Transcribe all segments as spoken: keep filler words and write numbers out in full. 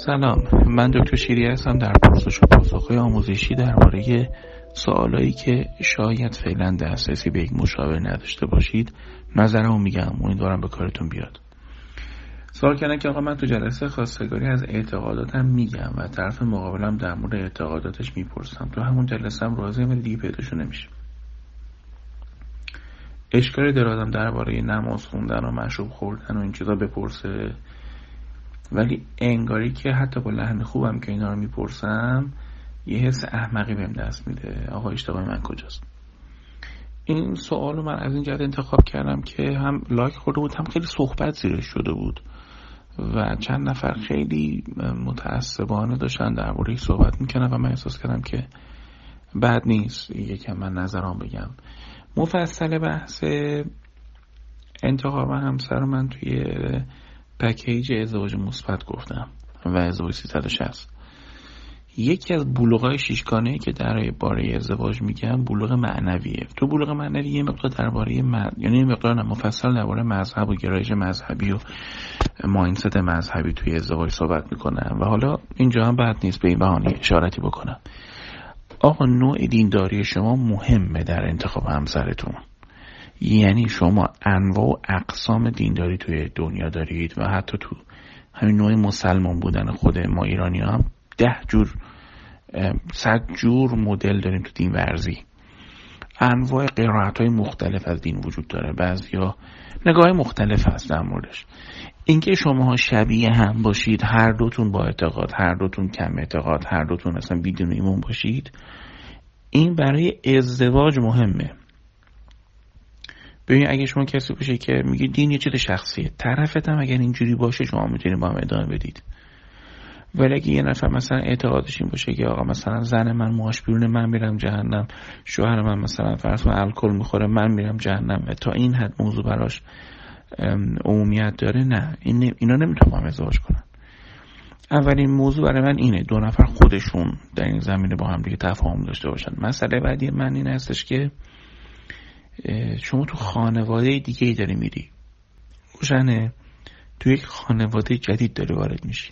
سلام، من دکتر شیری هستم در پرسش و پاسخ‌های آموزشی درباره سوالایی که شاید فعلا دسترسی به یک مشاور نداشته باشید. نظرمو میگم، امیدوارم به کارتون بیاد. سوال کردن که آقا من تو جلسه خواستگاری از اعتقاداتم میگم و طرف مقابلم در مورد اعتقاداتش میپرسم، تو همون جلسه هم راضی ولی دیگه پیداشو نمیشه. اشکالی داره آدم درباره نماز خوندن و مشروب خوردن و این چیزا بپرسه، ولی انگاری که حتی با لحن خوبم که اینا رو میپرسم یه حس احمقی بهم دست میده. آقا اشتباه من کجاست؟ این سوالو من از این جهت انتخاب کردم که هم لایک خورده بود، هم خیلی صحبت زیرش شده بود و چند نفر خیلی متعصبانه داشتن درباره‌اش صحبت میکنن و من احساس کردم که بد نیست یکم من نظرام بگم. مفصل بحث انتخاب همسر من توی پکیج ازدواج مثبت گفتم و ازدواج سیصد و شصت. یکی از بلوغ‌های شیشگانه‌ای که درباره ازدواج میگم بلوغ معنویه. تو بلوغ معنوی یه مقدار درباره مد... یعنی یه مقدار مفصل درباره مذهب و گرایش مذهبی و مایندست مذهبی توی ازدواج صحبت میکنم و حالا اینجا هم بد نیست به این بهانه اشارتی بکنم. آقا نوع دینداری شما مهمه در انتخاب همسرتون. یعنی شما انواع و اقسام دینداری توی دنیا دارید و حتی تو همین نوع مسلمان بودن خود ما ایرانی هم ده جور صد جور مدل داریم تو دین ورزی. انواع قرائت های مختلف از دین وجود داره، بعضیا نگاه مختلف هست در موردش. اینکه شما شبیه هم باشید، هر دوتون با اعتقاد، هر دوتون کم اعتقاد، هر دوتون اصلا بدون ایمان باشید، این برای ازدواج مهمه. ببین اگه شما کسی باشه که میگه دین یه چیز شخصیه، طرفت هم اگر اینجوری باشه شما میتونید با هم ادامه بدید. ولی اگه یه نفر مثلا اعتقادش این باشه که آقا مثلا زن من موهاش بیرونه من میرم جهنم، شوهر من مثلا فرض کن الکل میخوره من میرم جهنم و تا این حد موضوع براش عمومیت داره، نه این اینا نمیتونن با هم ازدواج کنن. اولین موضوع برای من اینه دو نفر خودشون در این زمینه با هم دیگه تفاهم داشته باشن. مسئله بعدی من این هستش که شما تو خانواده دیگه ای داری میری، روشنه تو یک خانواده جدید داری وارد میشی،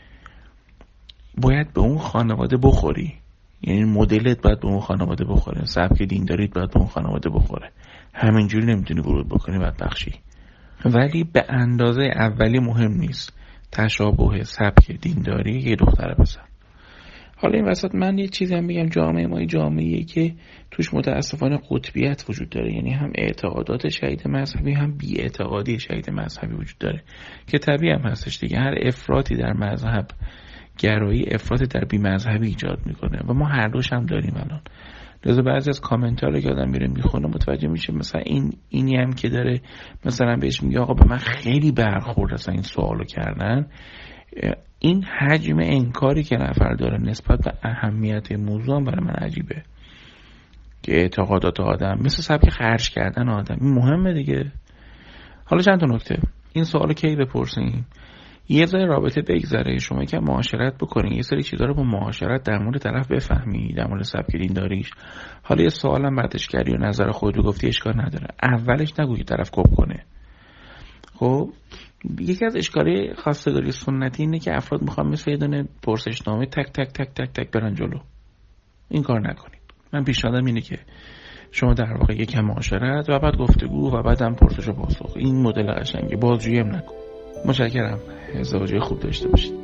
باید به اون خانواده بخوری. یعنی مدلت باید به اون خانواده بخوره، سبک دینداریت باید به اون خانواده بخوره. همینجوری نمیتونی ورود بکنی بدبخشی. ولی به اندازه اولی مهم نیست تشابه سبک دینداری یه دختر پسر. حالا این وسط من یه چیزی هم بگم، جامعه ما جامعه‌ایه که توش متاسفانه قطبیت وجود داره. یعنی هم اعتقادات شدید مذهبی هم بی اعتقادی شدید مذهبی وجود داره که طبیعی هم هستش دیگه. هر افراطی در مذهب گرایی افراط در بی مذهبی ایجاد میکنه و ما هر دوش هم داریم الان. لذا بعضی از کامنت ها رو که آدم میره میخونه متوجه میشه مثلا این اینی هم که داره مثلا بهش میگه آقا به من خیلی برخورد اصلا این سوالو کردن. این حجم انکاری که نفر داره نسبت به اهمیت موضوع هم برای من عجیبه که اعتقادات آدم مثل سبک خرج کردن آدم این مهمه دیگه. حالا چند تا نکته این سوالو کی بپرسیم؟ یه ذره رابطه بگذره، شما که معاشرت بکنین یه سری چیزا رو با معاشرت در مورد طرف بفهمی، در مورد سبک دینداریش. حالا یه سوالم بعدش کردی و نظر خودت رو گفتی اشکال نداره، اولش نگو که طرف کپ کنه. خب یکی از اشکالای خواستگاری سنتی اینه که افراد میخوان مثل یه دونه پرسشنامه تک تک تک تک تک برن جلو. این کار نکنید. من پیشنهادم اینه که شما در واقع یکم معاشرت و بعد گفتگو و بعدم پرسش و پاسخ. این مدل قشنگه، بازجویی هم نکن. متشکرم. ازدواج خوب داشته باشید.